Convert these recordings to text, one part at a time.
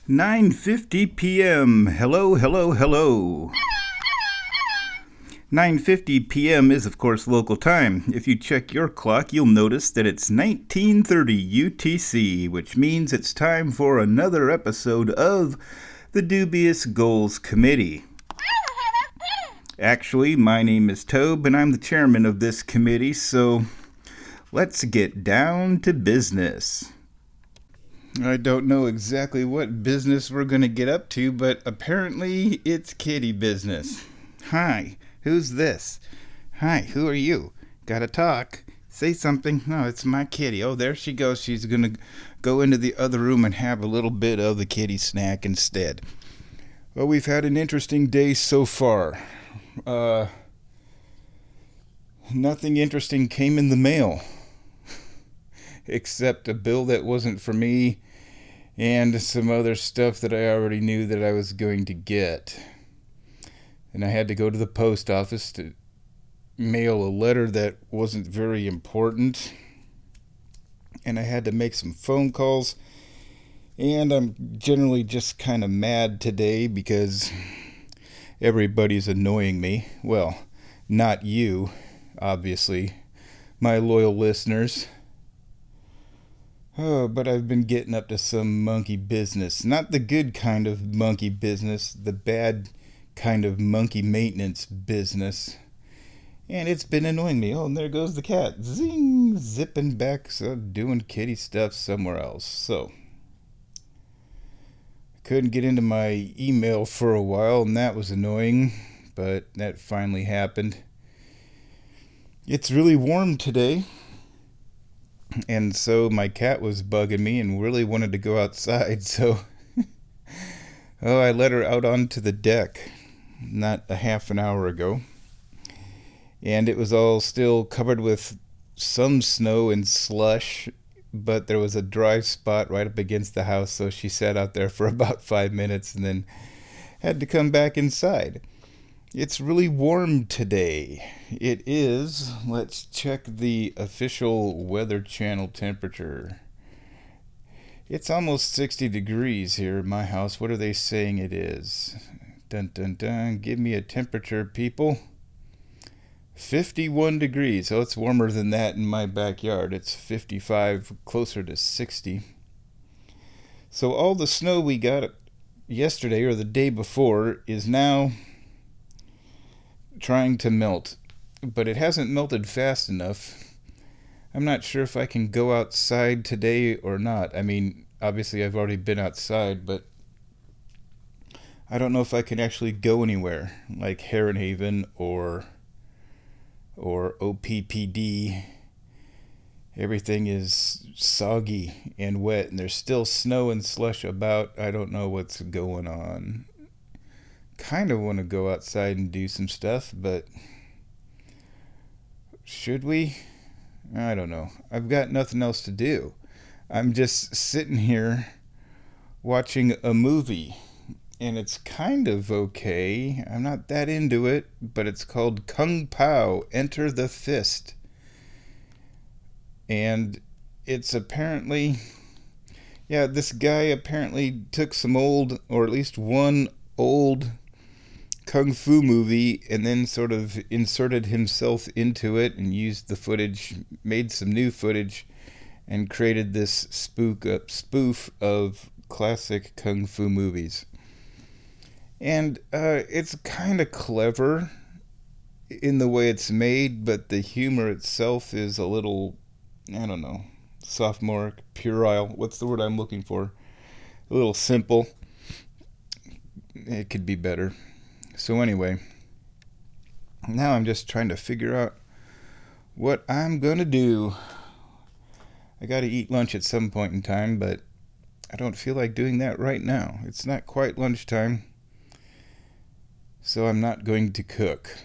9:50 p.m. Hello, hello, hello. 9:50 p.m. is, of course, local time. If you check your clock, you'll notice that it's 1930 UTC, which means it's time for another episode of the Dubious Goals Committee. Actually, my name is Tobe, and I'm the chairman of this committee, so let's get down to business. I don't know exactly what business we're going to get up to, but apparently it's kitty business. Hi, who's this? Hi, who are you? Gotta talk. Say something. No, it's my kitty. Oh, there she goes. She's going to go into the other room and have a little bit of the kitty snack instead. Well, we've had an interesting day so far. Nothing interesting came in the mail. Except a bill that wasn't for me and some other stuff that I already knew that I was going to get. And I had to go to the post office to mail a letter that wasn't very important. And I had to make some phone calls. And I'm generally just kind of mad today because everybody's annoying me. Well, not you, obviously, my loyal listeners. Oh, but I've been getting up to some monkey business. Not the good kind of monkey business, the bad kind of monkey maintenance business. And it's been annoying me. Oh, and there goes the cat. Zing! Zipping back, doing kitty stuff somewhere else. So, I couldn't get into my email for a while, and that was annoying. But that finally happened. It's really warm today. And so my cat was bugging me and really wanted to go outside, so I let her out onto the deck not a half an hour ago. And it was all still covered with some snow and slush, but there was a dry spot right up against the house, so she sat out there for about 5 minutes and then had to come back inside. It's really warm today. It is. Let's check the official Weather Channel temperature. It's almost 60 degrees here at my house. What are they saying it is? Dun dun dun. Give me a temperature, people. 51 degrees. Oh, it's warmer than that in my backyard. It's 55, closer to 60. So all the snow we got yesterday or the day before is now trying to melt, but it hasn't melted fast enough. I'm not sure if I can go outside today or not. I mean, obviously I've already been outside, but I don't know if I can actually go anywhere, like Heron Haven or OPPD. Everything is soggy and wet, and there's still snow and slush about. I don't know what's going on. Kind of want to go outside and do some stuff, but should we? I don't know. I've got nothing else to do. I'm just sitting here watching a movie, and it's kind of okay. I'm not that into it, but it's called Kung Pao, Enter the Fist. And it's apparently, this guy apparently took some old, or at least one old kung fu movie and then sort of inserted himself into it and used the footage, made some new footage, and created this spoof of classic kung fu movies. And it's kind of clever in the way it's made, but the humor itself is a little, I don't know, sophomoric, puerile. What's the word I'm looking for? A little simple. It could be better. So anyway, now I'm just trying to figure out what I'm going to do. I got to eat lunch at some point in time, but I don't feel like doing that right now. It's not quite lunchtime, so I'm not going to cook.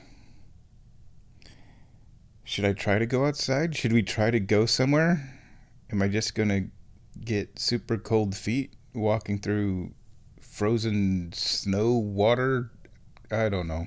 Should I try to go outside? Should we try to go somewhere? Am I just going to get super cold feet walking through frozen snow, water? I don't know.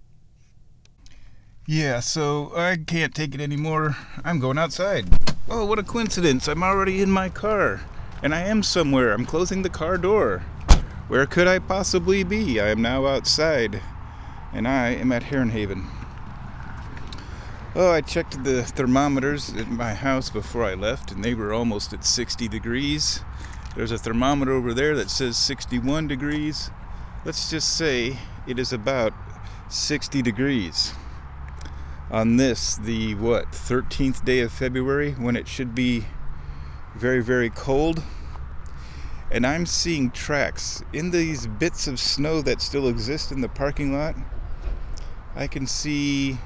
Yeah, so I can't take it anymore. I'm going outside. Oh, what a coincidence. I'm already in my car. And I am somewhere. I'm closing the car door. Where could I possibly be? I am now outside, and I am at Herrenhaven. Oh, I checked the thermometers at my house before I left, and they were almost at 60 degrees. There's a thermometer over there that says 61 degrees. Let's just say it is about 60 degrees on this, the 13th day of February, when it should be very, very cold. And I'm seeing tracks in these bits of snow that still exist in the parking lot. I can see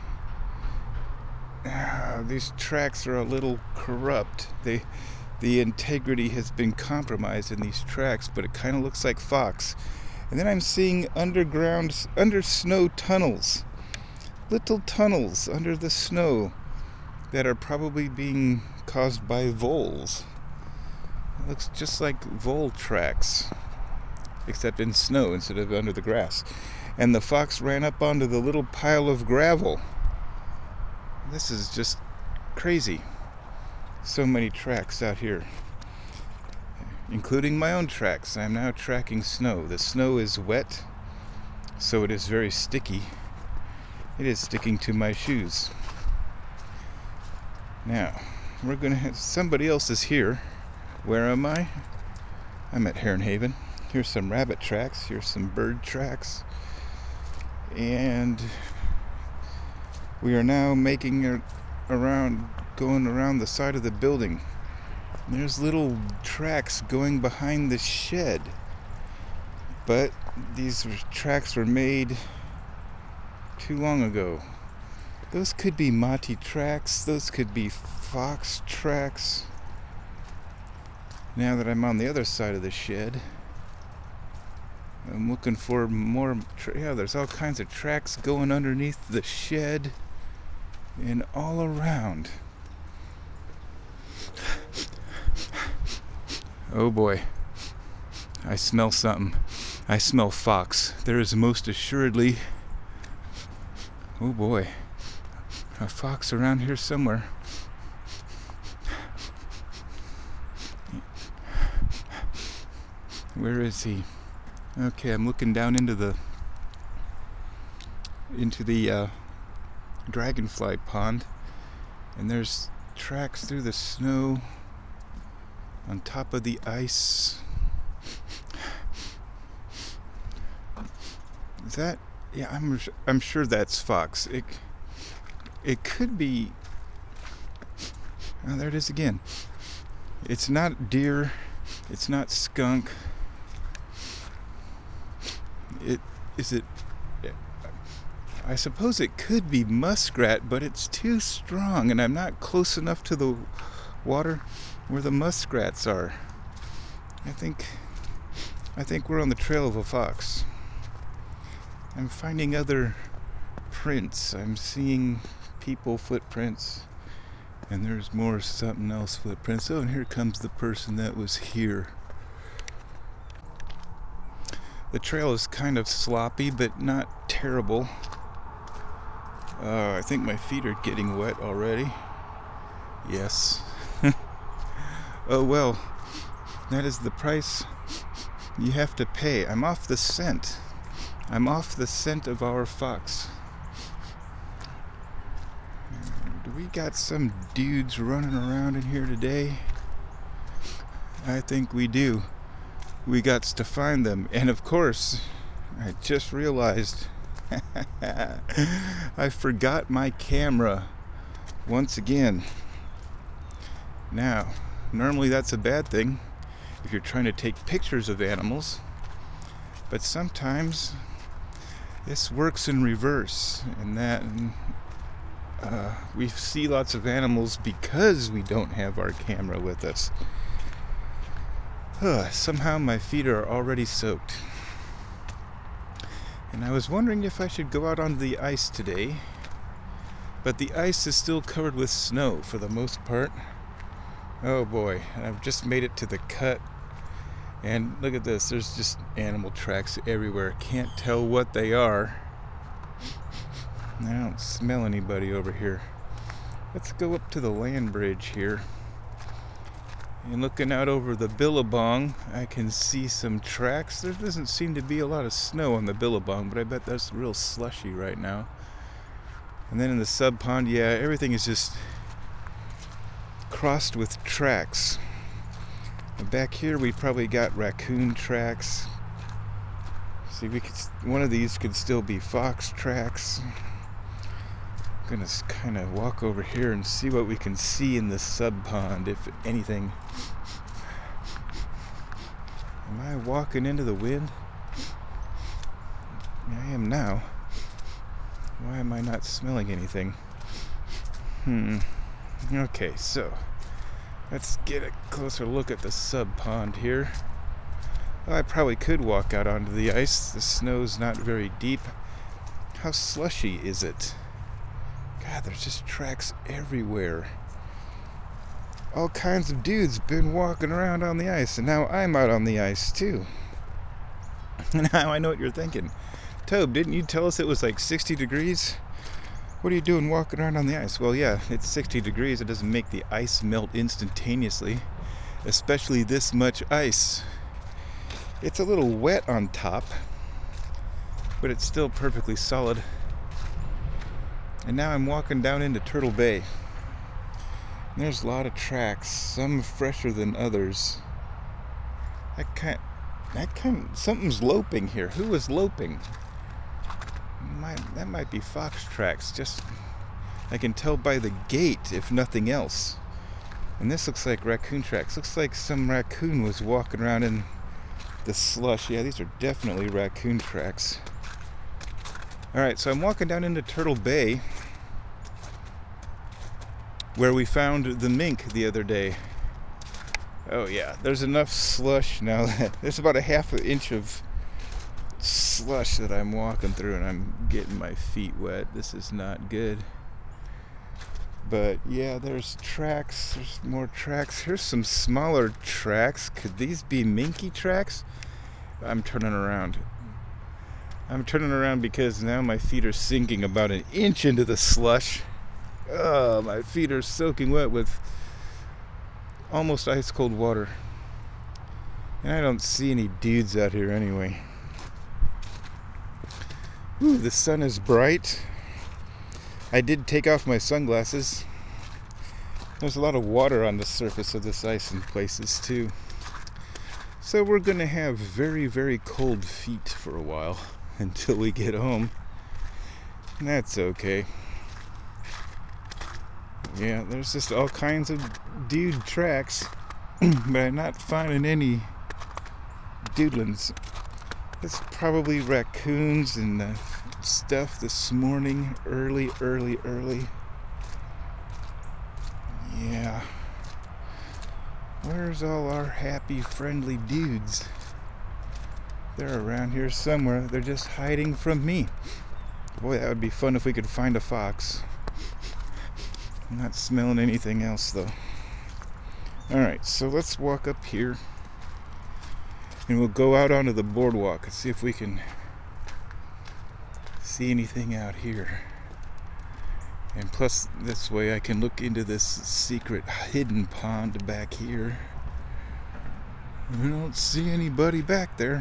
these tracks are a little corrupt. The integrity has been compromised in these tracks, but it kind of looks like Fox. And then I'm seeing under snow tunnels, little tunnels under the snow that are probably being caused by voles. It looks just like vole tracks, except in snow instead of under the grass. And the fox ran up onto the little pile of gravel. This is just crazy. So many tracks out here, including my own tracks. I am now tracking snow. The snow is wet, so it is very sticky. It is sticking to my shoes. Now, we're going to have somebody else is here. Where am I? I'm at Herrenhaven. Here's some rabbit tracks. Here's some bird tracks. And we are now making going around the side of the building. There's little tracks going behind the shed. But these tracks were made too long ago. Those could be Mati tracks. Those could be fox tracks. Now that I'm on the other side of the shed, I'm looking for more. There's all kinds of tracks going underneath the shed and all around. Oh boy, I smell something. I smell fox. There is most assuredly, oh boy, a fox around here somewhere. Where is he? Okay, I'm looking down into the dragonfly pond, and there's tracks through the snow on top of the ice. Is that? Yeah, I'm sure that's fox. It could be. Oh, there it is again. It's not deer. It's not skunk. I suppose it could be muskrat, but it's too strong, and I'm not close enough to the water where the muskrats are. I think we're on the trail of a fox. I'm finding other prints. I'm seeing people footprints, and there's more something else footprints. Oh, and here comes the person that was here. The trail is kind of sloppy, but not terrible. I think my feet are getting wet already. Yes. Oh well, that is the price you have to pay. I'm off the scent. I'm off the scent of our fox. Do we got some dudes running around in here today? I think we do. We got to find them. And of course, I just realized I forgot my camera once again. Now, normally that's a bad thing if you're trying to take pictures of animals, but sometimes this works in reverse, and that we see lots of animals because we don't have our camera with us. Somehow my feet are already soaked. And I was wondering if I should go out on the ice today, but the ice is still covered with snow for the most part. Oh boy, I've just made it to the cut, and look at this, there's just animal tracks everywhere. Can't tell what they are. I don't smell anybody over here. Let's go up to the land bridge here And looking out over the Billabong, I can see some tracks. There doesn't seem to be a lot of snow on the Billabong, but I bet that's real slushy right now. And then in the sub pond, yeah, everything is just crossed with tracks. And back here we probably got raccoon tracks. See, one of these could still be fox tracks. I'm gonna kind of walk over here and see what we can see in the sub pond, if anything. Am I walking into the wind? I am now. Why am I not smelling anything? Okay, so let's get a closer look at the sub pond here. Well, I probably could walk out onto the ice. The snow's not very deep. How slushy is it? God, there's just tracks everywhere. All kinds of dudes been walking around on the ice, and now I'm out on the ice too. Now I know what you're thinking. Tobe, didn't you tell us it was like 60 degrees? What are you doing walking around on the ice? Well, yeah, it's 60 degrees. It doesn't make the ice melt instantaneously, especially this much ice. It's a little wet on top, but it's still perfectly solid. And now I'm walking down into Turtle Bay. And there's a lot of tracks, some fresher than others. Something's loping here. Who is loping? That might be fox tracks. Just, I can tell by the gait, if nothing else. And this looks like raccoon tracks. Looks like some raccoon was walking around in the slush. Yeah, these are definitely raccoon tracks. Alright, so I'm walking down into Turtle Bay, where we found the mink the other day. Oh yeah, there's enough slush now that there's about a half an inch of slush that I'm walking through, and I'm getting my feet wet. This is not good. But yeah, there's tracks. There's more tracks. Here's some smaller tracks. Could these be minky tracks? I'm turning around. I'm turning around because now my feet are sinking about an inch into the slush. Oh, my feet are soaking wet with almost ice cold water. And I don't see any dudes out here anyway. Ooh, the sun is bright. I did take off my sunglasses. There's a lot of water on the surface of this ice in places too. So we're gonna have very, very cold feet for a while until we get home. And that's okay. Yeah, there's just all kinds of dude tracks, but I'm not finding any dudelins. It's probably raccoons and stuff this morning, early. Yeah. Where's all our happy, friendly dudes? They're around here somewhere. They're just hiding from me. Boy, that would be fun if we could find a fox. I'm not smelling anything else though. Alright, so let's walk up here and we'll go out onto the boardwalk and see if we can see anything out here. And plus, this way I can look into this secret hidden pond back here. I don't see anybody back there.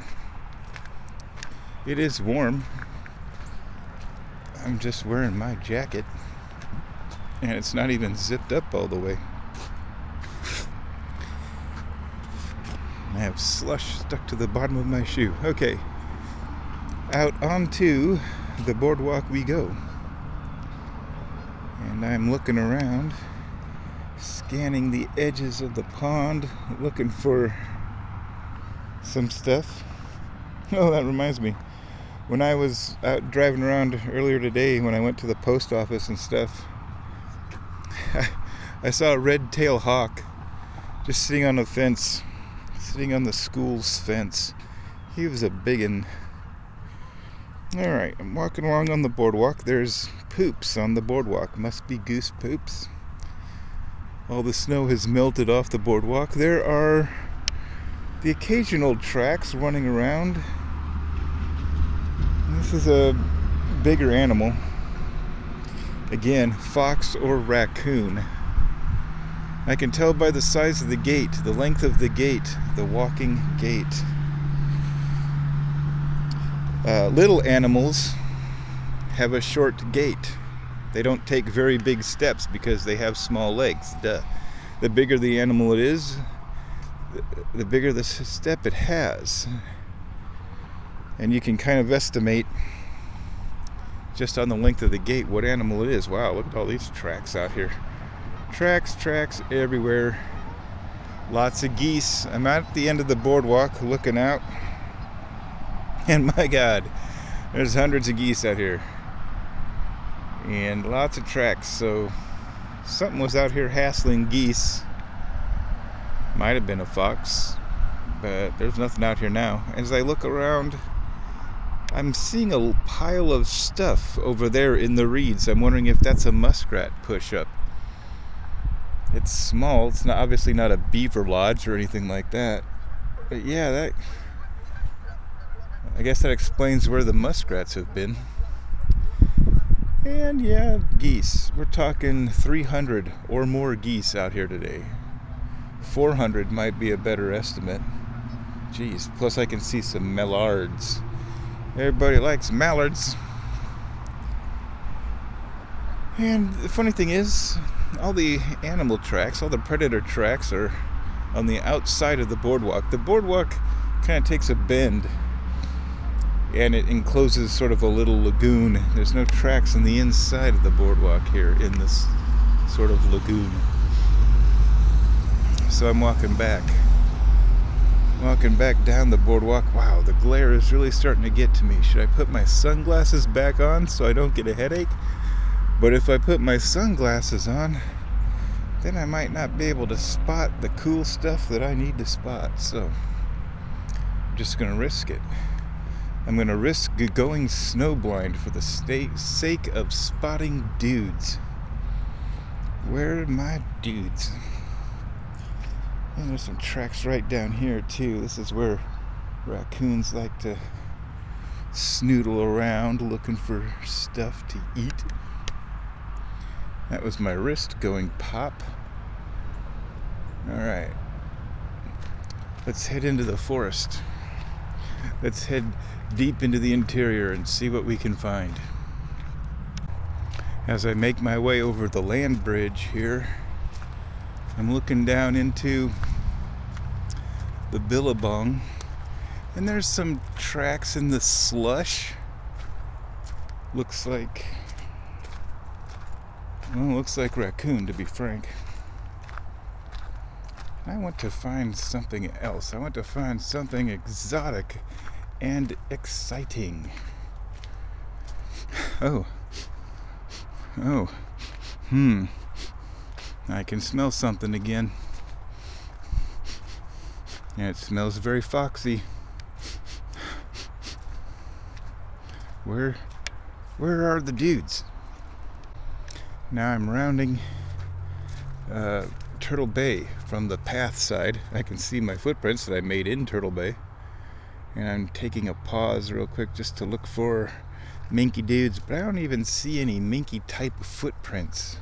It is warm. I'm just wearing my jacket. And it's not even zipped up all the way. I have slush stuck to the bottom of my shoe. Okay. Out onto the boardwalk we go. And I'm looking around, scanning the edges of the pond, looking for some stuff. Oh, that reminds me. When I was out driving around earlier today, when I went to the post office and stuff, I saw a red-tailed hawk just sitting on a fence, sitting on the school's fence. He was a biggin'. Alright, I'm walking along on the boardwalk. There's poops on the boardwalk. Must be goose poops. All the snow has melted off the boardwalk. There are the occasional tracks running around. This is a bigger animal. Again, fox or raccoon. I can tell by the size of the gate, the length of the gate, the walking gate. Little animals have a short gait. They don't take very big steps because they have small legs. Duh. The bigger the animal it is, the bigger the step it has. And you can kind of estimate just on the length of the gate what animal it is. Wow, look at all these tracks out here. Tracks everywhere. Lots of geese. I'm at the end of the boardwalk looking out. And my God, there's hundreds of geese out here. And lots of tracks. So something was out here hassling geese. Might have been a fox, but there's nothing out here now. As I look around, I'm seeing a pile of stuff over there in the reeds. I'm wondering if that's a muskrat push-up. It's small. It's not obviously not a beaver lodge or anything like that. But yeah, I guess that explains where the muskrats have been. And yeah, geese. We're talking 300 or more geese out here today. 400 might be a better estimate. Jeez, plus I can see some mallards. Everybody likes mallards. And the funny thing is, all the animal tracks, all the predator tracks are on the outside of the boardwalk. The boardwalk kind of takes a bend and it encloses sort of a little lagoon. There's no tracks on the inside of the boardwalk here in this sort of lagoon. So I'm walking back down the boardwalk. Wow, the glare is really starting to get to me. Should I put my sunglasses back on so I don't get a headache? But if I put my sunglasses on, then I might not be able to spot the cool stuff that I need to spot. So I'm just going to risk it. I'm going to risk going snowblind for the sake of spotting dudes. Where are my dudes? And there's some tracks right down here too. This is where raccoons like to snoodle around looking for stuff to eat. That was my wrist going pop. Alright. Let's head into the forest. Let's head deep into the interior and see what we can find. As I make my way over the land bridge here, I'm looking down into the Billabong, and there's some tracks in the slush. Looks like raccoon, to be frank. I want to find something else. I want to find something exotic and exciting. I can smell something again. And it smells very foxy. Where are the dudes? Now I'm rounding Turtle Bay from the path side. I can see my footprints that I made in Turtle Bay. And I'm taking a pause real quick just to look for minky dudes, but I don't even see any minky type footprints.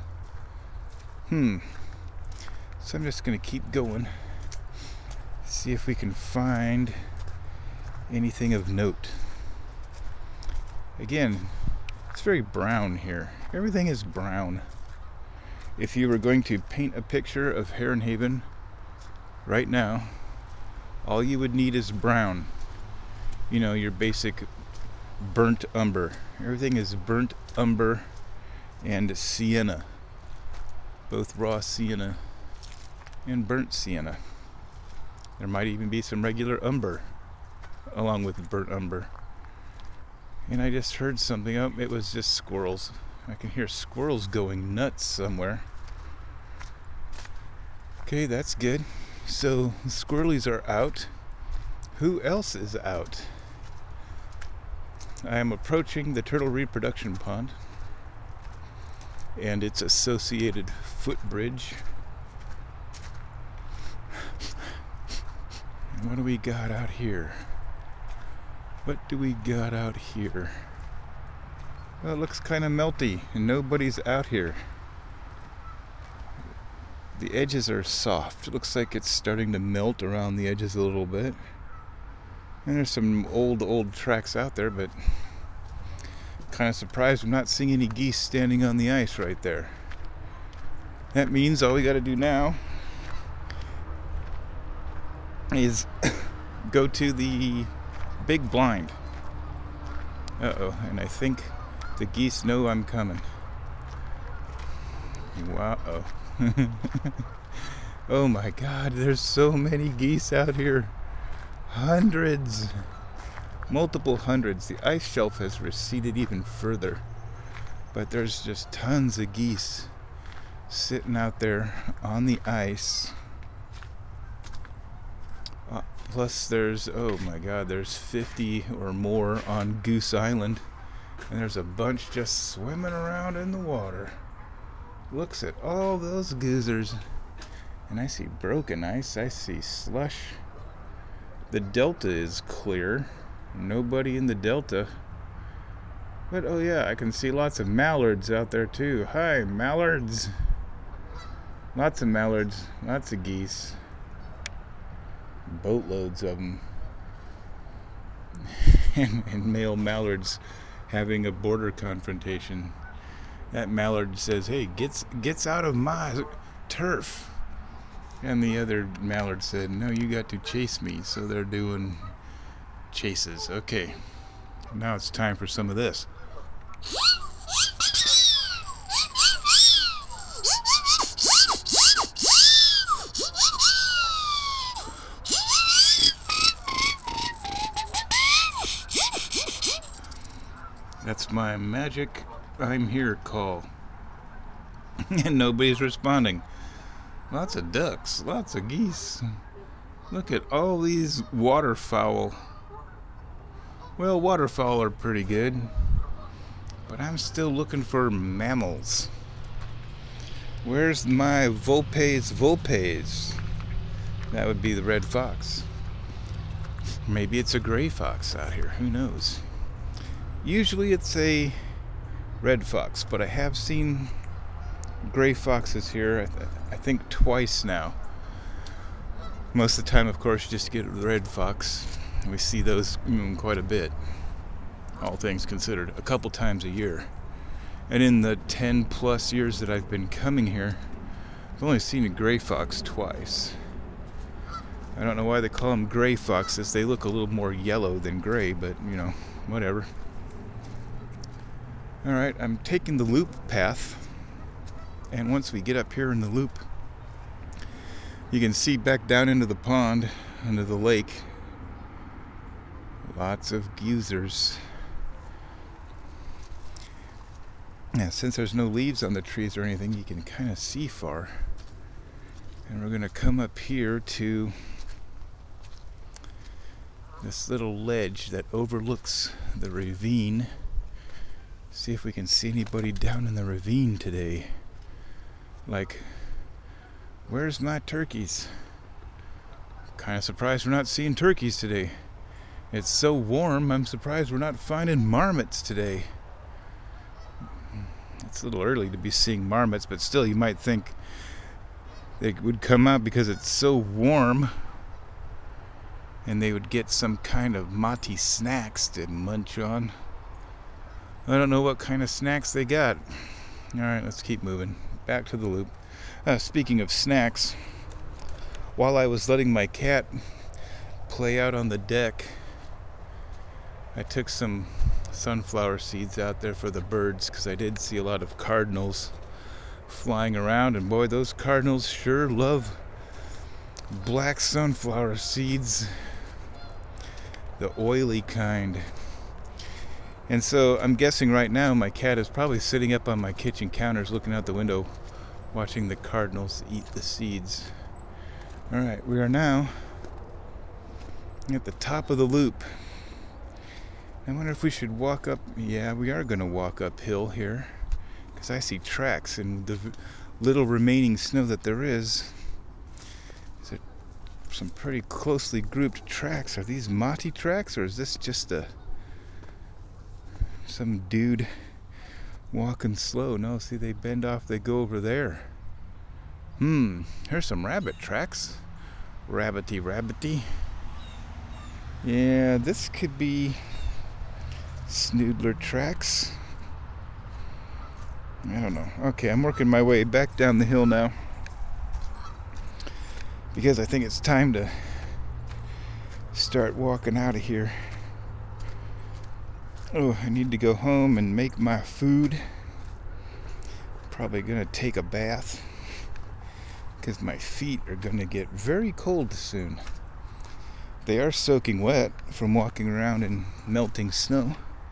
So I'm just gonna keep going, see if we can find anything of note. Again, it's very brown here. Everything is brown. If you were going to paint a picture of Heron Haven right now, all you would need is brown. You know, your basic burnt umber. Everything is burnt umber and sienna. Both raw sienna and burnt sienna. There might even be some regular umber along with burnt umber. And I just heard something. Oh, it was just squirrels. I can hear squirrels going nuts somewhere. Okay, that's good. So the squirrelies are out. Who else is out? I am approaching the turtle reproduction pond and its associated footbridge. And what do we got out here? What do we got out here? Well, it looks kind of melty and nobody's out here. The edges are soft. It looks like it's starting to melt around the edges a little bit. And there's some old tracks out there, but kind of surprised I'm not seeing any geese standing on the ice right there. That means all we got to do now is go to the big blind. Uh-oh, and I think the geese know I'm coming. Wow. Oh my God, there's so many geese out here. Hundreds. Multiple hundreds. The ice shelf has receded even further. But there's just tons of geese sitting out there on the ice. Plus there's, oh my God, there's 50 or more on Goose Island. And there's a bunch just swimming around in the water. Looks at all those goozers. And I see broken ice. I see slush. The delta is clear. Nobody in the delta. But oh yeah, I can see lots of mallards out there too. Hi, mallards. Lots of mallards. Lots of geese. Boatloads of them. and male mallards having a border confrontation. That mallard says, "Hey, gets out of my turf." And the other mallard said, "No, you got to chase me." So they're doing chases. Okay, now it's time for some of this. That's my magic "I'm here" call. And nobody's responding. Lots of ducks, lots of geese. Look at all these waterfowl. Well, waterfowl are pretty good, but I'm still looking for mammals. Where's my Vulpes vulpes? That would be the red fox. Maybe it's a gray fox out here, who knows? Usually it's a red fox, but I have seen gray foxes here, I think twice now. Most of the time, of course, you just get a red fox. We see those quite a bit, all things considered, a couple times a year. And in the 10 plus years that I've been coming here, I've only seen a gray fox twice. I don't know why they call them gray foxes. They look a little more yellow than gray, but whatever. Alright, I'm taking the loop path, and once we get up here in the loop, you can see back down into the pond, into the lake, lots of goozers. Yeah, since there's no leaves on the trees or anything, you can kind of see far. And we're going to come up here to this little ledge that overlooks the ravine. See if we can see anybody down in the ravine today. Like, where's my turkeys? Kind of surprised we're not seeing turkeys today. It's so warm, I'm surprised we're not finding marmots today. It's a little early to be seeing marmots, but still, you might think they would come out because it's so warm, and they would get some kind of mati snacks to munch on. I don't know what kind of snacks they got. Alright, let's keep moving. Back to the loop. Speaking of snacks, while I was letting my cat play out on the deck, I took some sunflower seeds out there for the birds, because I did see a lot of cardinals flying around, and boy, those cardinals sure love black sunflower seeds, the oily kind. And so I'm guessing right now my cat is probably sitting up on my kitchen counters looking out the window, watching the cardinals eat the seeds. Alright, we are now at the top of the loop. I wonder if we should walk up. Yeah, we are going to walk uphill here, because I see tracks, and the little remaining snow that there is some pretty closely grouped tracks. Are these mati tracks, or is this just some dude walking slow? No, see, they bend off, they go over there. Here's some rabbit tracks. Rabbity, rabbity. Yeah, this could be Snoodler tracks. I don't know. Okay, I'm working my way back down the hill now, because I think it's time to start walking out of here. Oh, I need to go home and make my food. Probably gonna take a bath, because my feet are gonna get very cold soon. They are soaking wet from walking around in melting snow.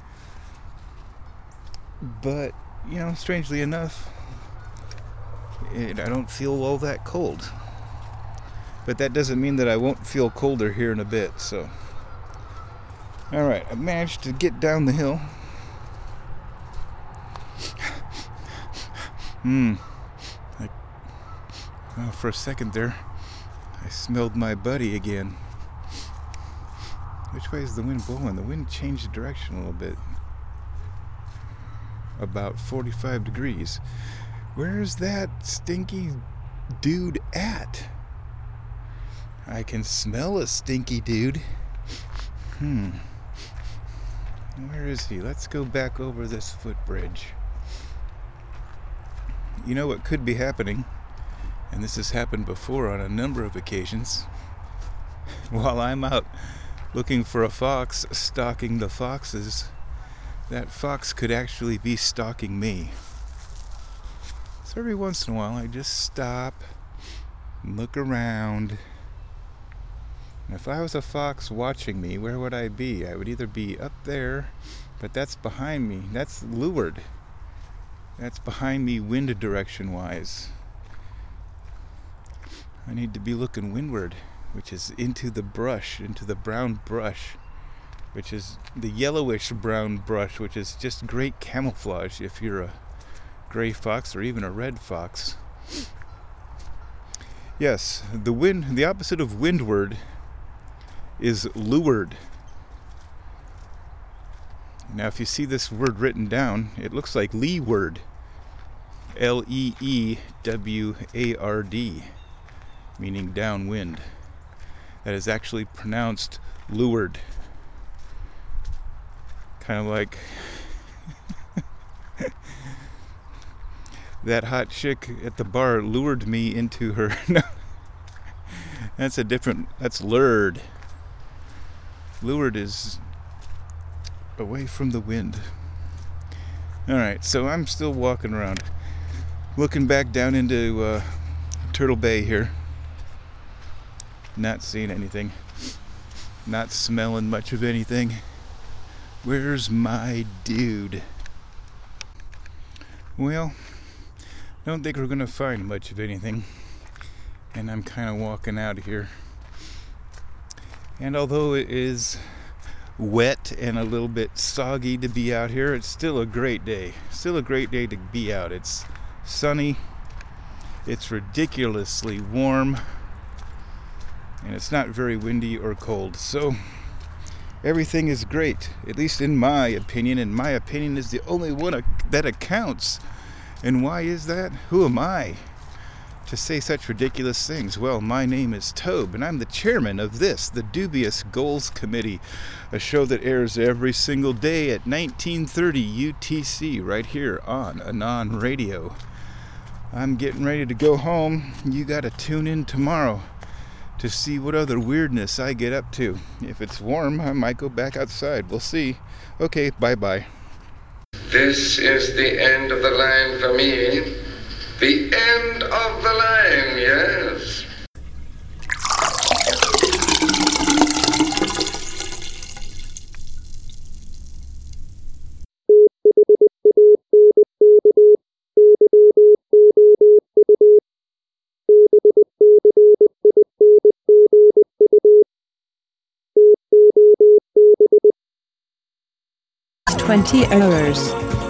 But, strangely enough, I don't feel all that cold. But that doesn't mean that I won't feel colder here in a bit, so. Alright, I managed to get down the hill. For a second there, I smelled my buddy again. Which way is the wind blowing? The wind changed direction a little bit. About 45 degrees. Where's that stinky dude at? I can smell a stinky dude. Where is he? Let's go back over this footbridge. You know what could be happening, and this has happened before on a number of occasions, while I'm out looking for a fox, stalking the foxes, that fox could actually be stalking me. So every once in a while I just stop and look around. And if I was a fox watching me, where would I be? I would either be up there, but that's behind me. That's leeward. That's behind me wind direction wise. I need to be looking windward, which is into the brush, into the brown brush, which is the yellowish brown brush, which is just great camouflage if you're a gray fox or even a red fox. Yes, the opposite of windward is leeward. Now if you see this word written down, it looks like leeward. Leeward, meaning downwind. That is actually pronounced leeward. Kind of like that hot chick at the bar lured me into her. No, that's lured. Leeward is away from the wind. Alright, so I'm still walking around, looking back down into Turtle Bay here. Not seeing anything. Not smelling much of anything. Where's my dude? Well, I don't think we're going to find much of anything. And I'm kind of walking out of here. And although it is wet and a little bit soggy to be out here, it's still a great day. Still a great day to be out. It's sunny. It's ridiculously warm. And it's not very windy or cold. So everything is great, at least in my opinion. And my opinion is the only one that accounts. And why is that? Who am I to say such ridiculous things? Well, my name is Tobe, and I'm the chairman of this, the Dubious Goals Committee, a show that airs every single day at 1930 UTC right here on Anon Radio. I'm getting ready to go home. You got to tune in tomorrow to see what other weirdness I get up to. If it's warm, I might go back outside. We'll see. Okay, bye-bye. This is the end of the line for me. The end of the line, yes. "20 hours.